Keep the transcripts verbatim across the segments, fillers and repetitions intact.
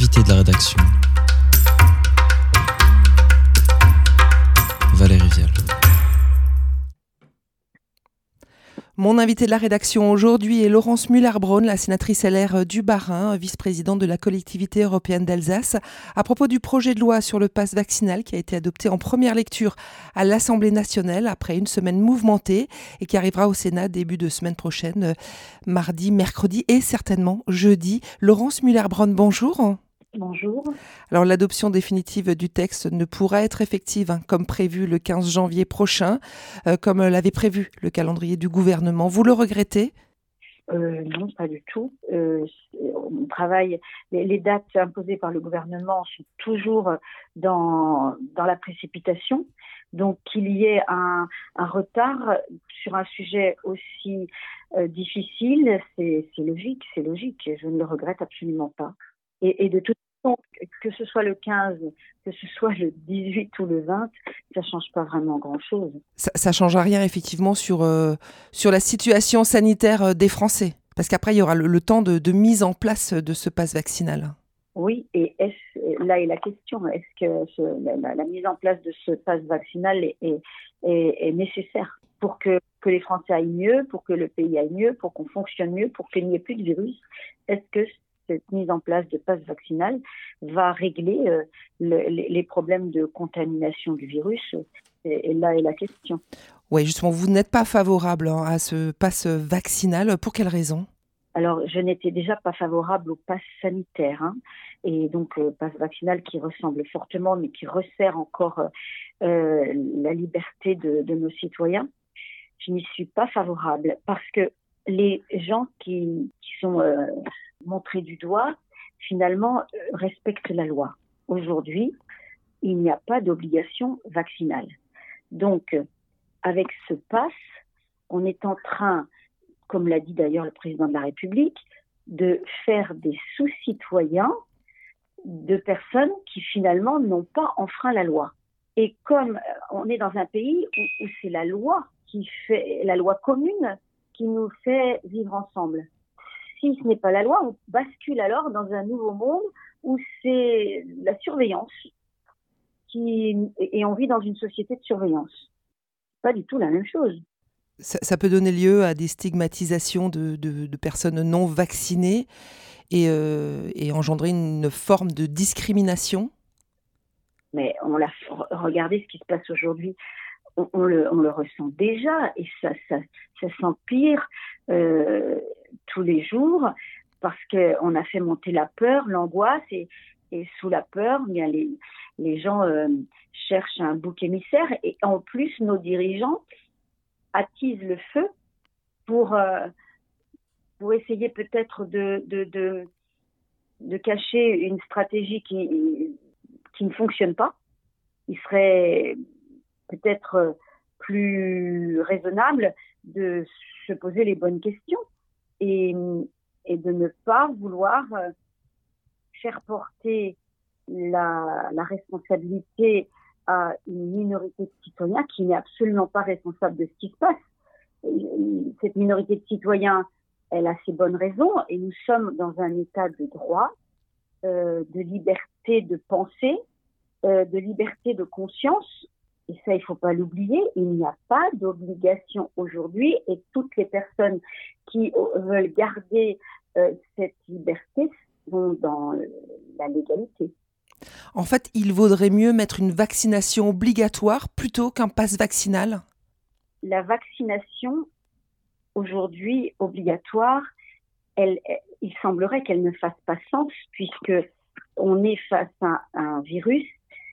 invité de la rédaction, Valérie Vial. Mon invité de la rédaction aujourd'hui est Laurence Müller-Braun, la sénatrice L R du Bas-Rhin, vice-présidente de la collectivité européenne d'Alsace, à propos du projet de loi sur le pass vaccinal qui a été adopté en première lecture à l'Assemblée nationale après une semaine mouvementée et qui arrivera au Sénat début de semaine prochaine, mardi, mercredi et certainement jeudi. Laurence Müller-Braun, bonjour. Bonjour. Alors l'adoption définitive du texte ne pourra être effective hein, comme prévu le quinze janvier prochain, euh, comme l'avait prévu le calendrier du gouvernement. Vous le regrettez ? euh, Non, pas du tout. Euh, on travaille, les, les dates imposées par le gouvernement sont toujours dans, dans la précipitation. Donc qu'il y ait un, un retard sur un sujet aussi euh, difficile, c'est, c'est logique, c'est logique. Je ne le regrette absolument pas. Et, et de toute façon, que ce soit le quinze, que ce soit le dix-huit ou le vingt, ça ne change pas vraiment grand-chose. Ça ne change rien effectivement sur, euh, sur la situation sanitaire des Français. Parce qu'après, il y aura le, le temps de, de mise en place de ce pass vaccinal. Oui, et est-ce, là est la question. Est-ce que ce, la, la mise en place de ce pass vaccinal est, est, est, est nécessaire pour que, que les Français aillent mieux, pour que le pays aille mieux, pour qu'on fonctionne mieux, pour qu'il n'y ait plus de virus? Est-ce que cette mise en place de pass vaccinal va régler euh, le, les, les problèmes de contamination du virus? Et, et là est la question. Oui, justement, vous n'êtes pas favorable hein, à ce pass vaccinal. Pour quelle raison? Alors, je n'étais déjà pas favorable au pass sanitaire. Hein, et donc, euh, pass vaccinal qui ressemble fortement, mais qui resserre encore euh, la liberté de, de nos citoyens. Je n'y suis pas favorable parce que les gens qui, qui sont... Euh, montrés du doigt, finalement, euh, respectent la loi. Aujourd'hui, il n'y a pas d'obligation vaccinale. Donc, euh, avec ce pass, on est en train, comme l'a dit d'ailleurs le président de la République, de faire des sous-citoyens de personnes qui finalement n'ont pas enfreint la loi. Et comme on est dans un pays où, où c'est la loi qui fait, la loi commune qui nous fait vivre ensemble. Si ce n'est pas la loi, on bascule alors dans un nouveau monde où c'est la surveillance qui, et on vit dans une société de surveillance. Pas du tout la même chose. Ça, ça peut donner lieu à des stigmatisations de, de, de personnes non vaccinées et, euh, et engendrer une forme de discrimination. Mais on l'a regardé ce qui se passe aujourd'hui. On, on, le, on le ressent déjà et ça, ça, ça s'empire euh, tous les jours parce qu'on a fait monter la peur, l'angoisse et, et sous la peur, bien les, les gens euh, cherchent un bouc émissaire et en plus nos dirigeants attisent le feu pour, euh, pour essayer peut-être de, de, de, de cacher une stratégie qui, qui ne fonctionne pas. Il serait peut-être plus raisonnable de se poser les bonnes questions et, et de ne pas vouloir faire porter la, la responsabilité à une minorité de citoyens qui n'est absolument pas responsable de ce qui se passe. Cette minorité de citoyens, elle a ses bonnes raisons et nous sommes dans un état de droit, euh, de liberté de pensée, euh, de liberté de conscience. Et ça, il ne faut pas l'oublier, il n'y a pas d'obligation aujourd'hui et toutes les personnes qui veulent garder euh, cette liberté sont dans la légalité. En fait, il vaudrait mieux mettre une vaccination obligatoire plutôt qu'un pass vaccinal? La vaccination, aujourd'hui obligatoire, elle, il semblerait qu'elle ne fasse pas sens puisque on est face à un virus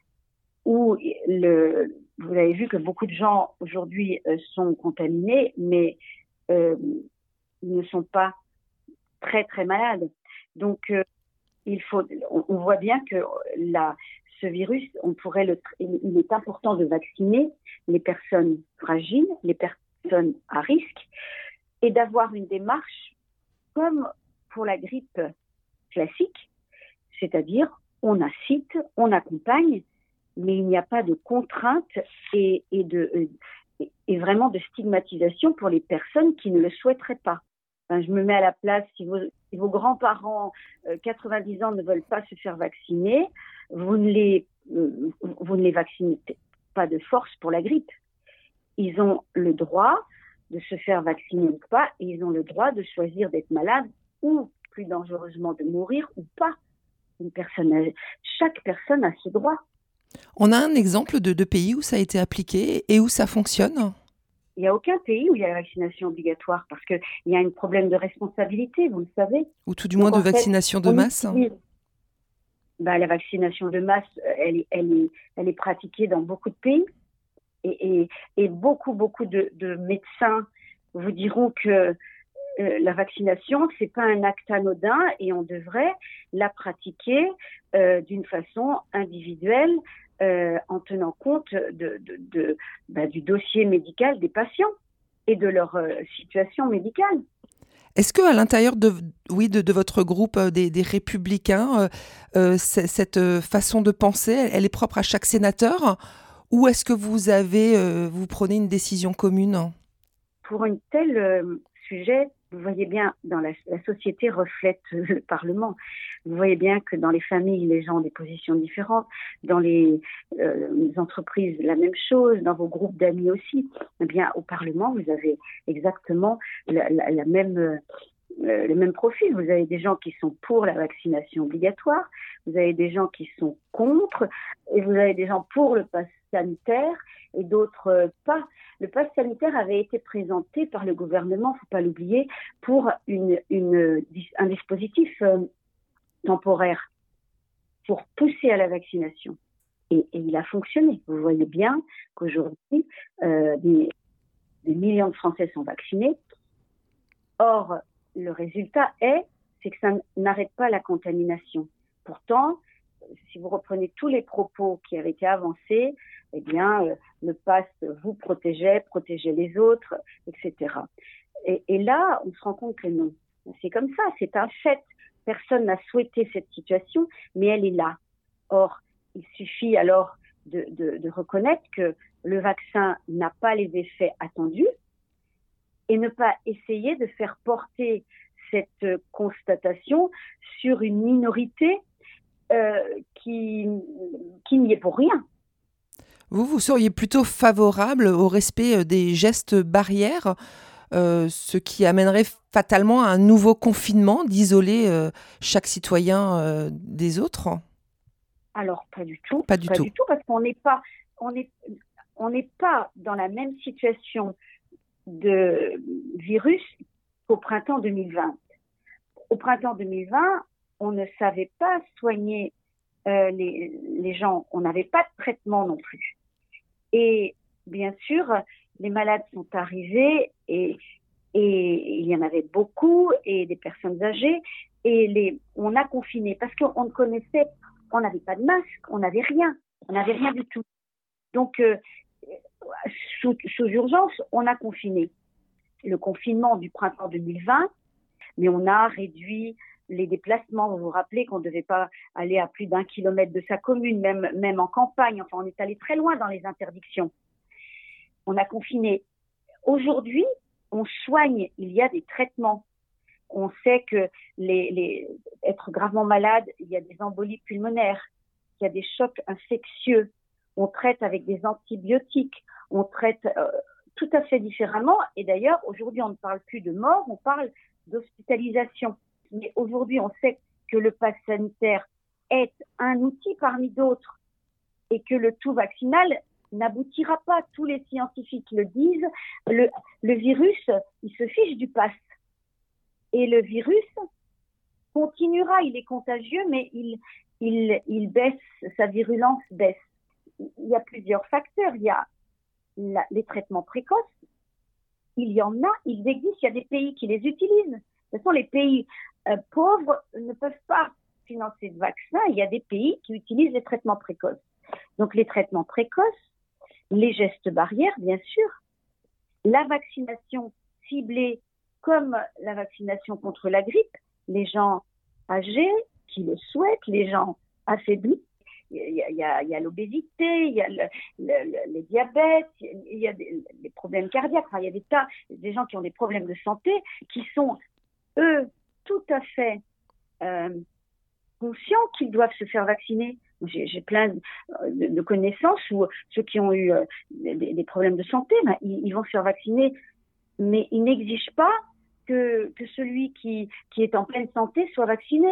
où le, vous avez vu que beaucoup de gens aujourd'hui euh, sont contaminés, mais euh, ils ne sont pas très très malades. Donc euh, il faut, on, on voit bien que la, ce virus, on pourrait le, il est important de vacciner les personnes fragiles, les personnes à risque, et d'avoir une démarche comme pour la grippe classique, c'est-à-dire on incite, on accompagne. Mais il n'y a pas de contrainte et, et, de, et, et vraiment de stigmatisation pour les personnes qui ne le souhaiteraient pas. Enfin, je me mets à la place, si vous, Si vos grands-parents, euh, quatre-vingt-dix ans, ne veulent pas se faire vacciner, vous ne les, euh, vous ne les vaccinez pas de force pour la grippe. Ils ont le droit de se faire vacciner ou pas, et ils ont le droit de choisir d'être malades ou, plus dangereusement, de mourir ou pas. Une personne a, chaque personne a ce droit. On a un exemple de, de pays où ça a été appliqué et où ça fonctionne? Il n'y a aucun pays où il y a la vaccination obligatoire parce qu'il y a un problème de responsabilité, vous le savez. Ou tout du Donc, moins de en fait, vaccination de on masse? utilise- bah, la vaccination de masse, elle, est- elle, est, elle est pratiquée dans beaucoup de pays. Et, et, et beaucoup, beaucoup de, de médecins vous diront que euh, la vaccination, c'est pas un acte anodin et on devrait la pratiquer euh, d'une façon individuelle euh, en tenant compte de, de, de, bah, du dossier médical des patients et de leur euh, situation médicale. Est-ce que à l'intérieur de, oui, de, de votre groupe euh, des, des Républicains, euh, euh, c- cette euh, façon de penser, elle, elle est propre à chaque sénateur, ou est-ce que vous avez, euh, vous prenez une décision commune? Pour un tel euh, sujet, vous voyez bien, dans la, la société reflète euh, le Parlement. Vous voyez bien que dans les familles, les gens ont des positions différentes. Dans les, euh, les entreprises, la même chose. Dans vos groupes d'amis aussi. Eh bien, au Parlement, vous avez exactement la, la, la même, euh, le même profil. Vous avez des gens qui sont pour la vaccination obligatoire. Vous avez des gens qui sont contre. Et vous avez des gens pour le pass sanitaire et d'autres euh, pas. Le pass sanitaire avait été présenté par le gouvernement, il ne faut pas l'oublier, pour une, une, un dispositif euh, temporaire pour pousser à la vaccination. Et, et il a fonctionné. Vous voyez bien qu'aujourd'hui, euh, des, des millions de Français sont vaccinés. Or, le résultat est, c'est que ça n'arrête pas la contamination. Pourtant, si vous reprenez tous les propos qui avaient été avancés, eh bien, euh, le pass vous protégeait, protégeait les autres, et cetera. Et, et là, on se rend compte que non. C'est comme ça, c'est un fait. Personne n'a souhaité cette situation, mais elle est là. Or, il suffit alors de, de, de reconnaître que le vaccin n'a pas les effets attendus et ne pas essayer de faire porter cette constatation sur une minorité euh, qui, qui n'y est pour rien. Vous, vous seriez plutôt favorable au respect des gestes barrières, euh, ce qui amènerait fatalement à un nouveau confinement, d'isoler euh, chaque citoyen euh, des autres? Alors, pas du tout. Pas du Pas tout. du tout, parce qu'on n'est pas, on est, on n'est pas dans la même situation de virus qu'au printemps deux mille vingt. Au printemps deux mille vingt, on ne savait pas soigner euh, les, les gens. On n'avait pas de traitement non plus. Et bien sûr, les malades sont arrivés et, et il y en avait beaucoup et des personnes âgées et les, on a confiné parce qu'on ne connaissait, on n'avait pas de masque, on n'avait rien, on n'avait rien du tout. Donc, euh, sous, sous urgence, on a confiné. Le confinement du printemps deux mille vingt, mais on a réduit les déplacements. Vous vous rappelez qu'on ne devait pas aller à plus d'un kilomètre de sa commune, même, même en campagne. Enfin, on est allé très loin dans les interdictions. On a confiné. Aujourd'hui, on soigne. Il y a des traitements. On sait que les, les, être gravement malade, il y a des embolies pulmonaires, il y a des chocs infectieux. On traite avec des antibiotiques. On traite euh, tout à fait différemment. Et d'ailleurs, aujourd'hui, on ne parle plus de mort, on parle d'hospitalisation. Mais aujourd'hui, on sait que le pass sanitaire est un outil parmi d'autres et que le tout vaccinal n'aboutira pas. Tous les scientifiques le disent. Le, le virus, il se fiche du pass. Et le virus continuera. Il est contagieux, mais il, il, il baisse, sa virulence baisse. Il y a plusieurs facteurs. Il y a la, les traitements précoces. Il y en a, ils existent. Il y a des pays qui les utilisent. Ce sont les pays euh, pauvres ne peuvent pas financer de vaccins. Il y a des pays qui utilisent les traitements précoces. Donc, les traitements précoces, les gestes barrières, bien sûr, la vaccination ciblée comme la vaccination contre la grippe, les gens âgés qui le souhaitent, les gens affaiblis. Il y a, il y a, il y a l'obésité, il y a le, le, le, le diabète, il y a des, des problèmes cardiaques. Enfin, il y a des tas, des gens qui ont des problèmes de santé qui sont, eux, tout à fait euh, conscients qu'ils doivent se faire vacciner. J'ai, j'ai plein de, de connaissances où ceux qui ont eu euh, des, des problèmes de santé, ben, ils, ils vont se faire vacciner, mais ils n'exigent pas que, que celui qui, qui est en pleine santé soit vacciné.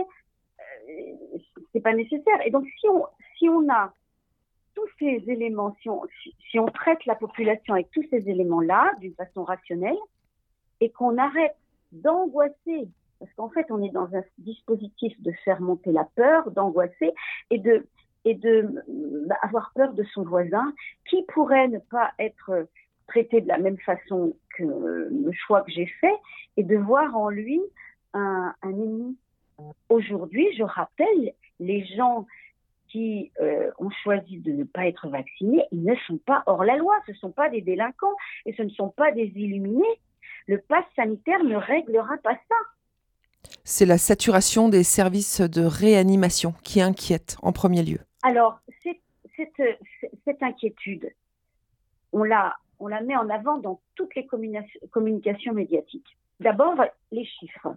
Euh, c'est pas nécessaire. Et donc, si on, si on a tous ces éléments, si on, si, si on traite la population avec tous ces éléments-là d'une façon rationnelle, et qu'on arrête d'angoisser, parce qu'en fait, on est dans un dispositif de faire monter la peur, d'angoisser et de, et de bah, avoir peur de son voisin qui pourrait ne pas être traité de la même façon que le choix que j'ai fait et de voir en lui un, un ennemi. Aujourd'hui, je rappelle, les gens qui euh, ont choisi de ne pas être vaccinés, ils ne sont pas hors la loi, ce ne sont pas des délinquants et ce ne sont pas des illuminés. Le pass sanitaire ne réglera pas ça. C'est la saturation des services de réanimation qui inquiète en premier lieu. Alors, c'est, cette, cette inquiétude, on la, on la met en avant dans toutes les communica- communications médiatiques. D'abord, les chiffres.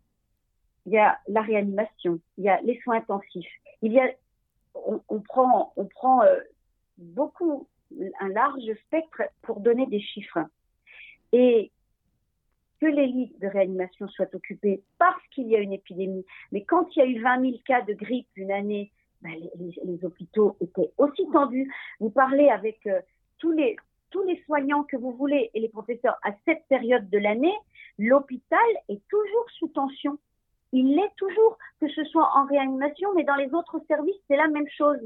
Il y a la réanimation, il y a les soins intensifs. Il y a, on, on prend, on prend euh, beaucoup, un large spectre pour donner des chiffres. Et que les lits de réanimation soient occupés parce qu'il y a une épidémie. Mais quand il y a eu vingt mille cas de grippe une année, ben les, les, les hôpitaux étaient aussi tendus. Vous parlez avec euh, tous les, tous les soignants que vous voulez et les professeurs à cette période de l'année, l'hôpital est toujours sous tension. Il l'est toujours, que ce soit en réanimation, mais dans les autres services, c'est la même chose.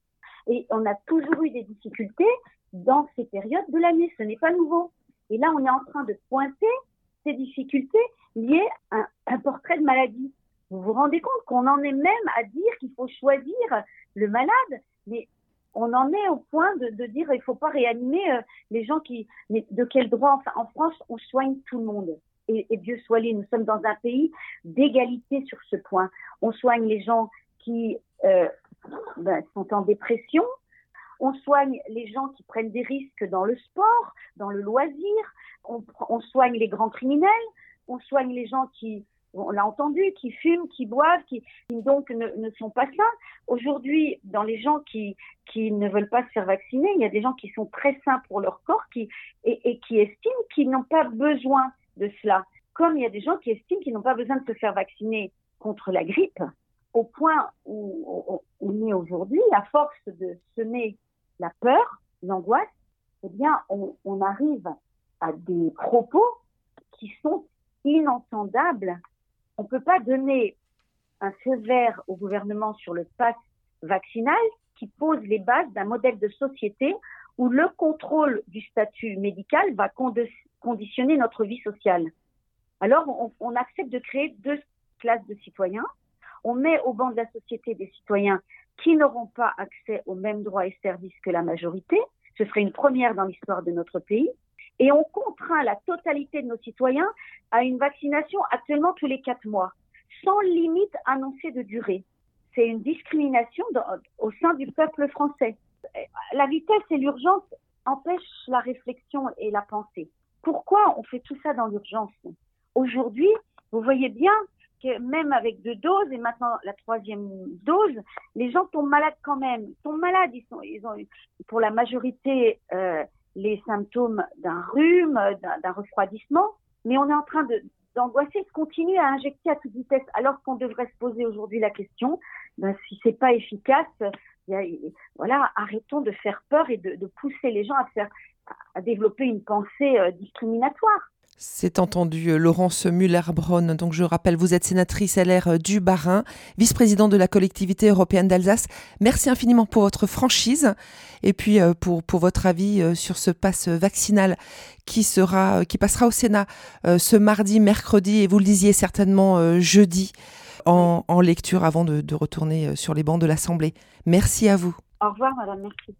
Et on a toujours eu des difficultés dans ces périodes de l'année. Ce n'est pas nouveau. Et là, on est en train de pointer ces difficultés liées à un, un portrait de maladie. Vous vous rendez compte qu'on en est même à dire qu'il faut choisir le malade, mais on en est au point de, de dire qu'il ne faut pas réanimer euh, les gens qui... Mais de quel droit? Enfin, en France, on soigne tout le monde. Et, et Dieu soit loué, nous sommes dans un pays d'égalité sur ce point. On soigne les gens qui euh, ben, sont en dépression, on soigne les gens qui prennent des risques dans le sport, dans le loisir, on, on soigne les grands criminels, on soigne les gens qui, on l'a entendu, qui fument, qui boivent, qui, qui donc ne, ne sont pas sains. Aujourd'hui, dans les gens qui, qui ne veulent pas se faire vacciner, il y a des gens qui sont très sains pour leur corps qui, et, et qui estiment qu'ils n'ont pas besoin de cela. Comme il y a des gens qui estiment qu'ils n'ont pas besoin de se faire vacciner contre la grippe, au point où on est aujourd'hui, à force de semer la peur, l'angoisse, eh bien, on, on arrive à des propos qui sont inentendables. On ne peut pas donner un feu vert au gouvernement sur le pass vaccinal qui pose les bases d'un modèle de société où le contrôle du statut médical va condi- conditionner notre vie sociale. Alors, on, on accepte de créer deux classes de citoyens. On met au banc de la société des citoyens qui n'auront pas accès aux mêmes droits et services que la majorité. Ce serait une première dans l'histoire de notre pays. Et on contraint la totalité de nos citoyens à une vaccination actuellement tous les quatre mois, sans limite annoncée de durée. C'est une discrimination dans, au sein du peuple français. La vitesse et l'urgence empêchent la réflexion et la pensée. Pourquoi on fait tout ça dans l'urgence? Aujourd'hui, vous voyez bien que même avec deux doses et maintenant la troisième dose, les gens tombent malades quand même. Ils tombent malades, ils, sont, ils ont pour la majorité euh, les symptômes d'un rhume, d'un, d'un refroidissement, mais on est en train de, d'angoisser, de continuer à injecter à toute vitesse, alors qu'on devrait se poser aujourd'hui la question, ben, si c'est pas efficace, il y a, voilà, arrêtons de faire peur et de, de pousser les gens à faire, à développer une pensée euh, discriminatoire. C'est entendu, Laurence Müller-Bronn. Donc je rappelle, vous êtes sénatrice L R du Bas-Rhin, vice-présidente de la collectivité européenne d'Alsace. Merci infiniment pour votre franchise et puis pour, pour votre avis sur ce pass vaccinal qui sera, qui passera au Sénat ce mardi, mercredi et vous le disiez certainement jeudi en, en lecture avant de, de retourner sur les bancs de l'Assemblée. Merci à vous. Au revoir, madame. Merci.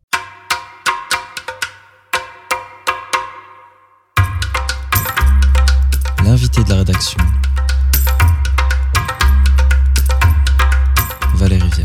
L'invité de la rédaction, Valérie Vienne.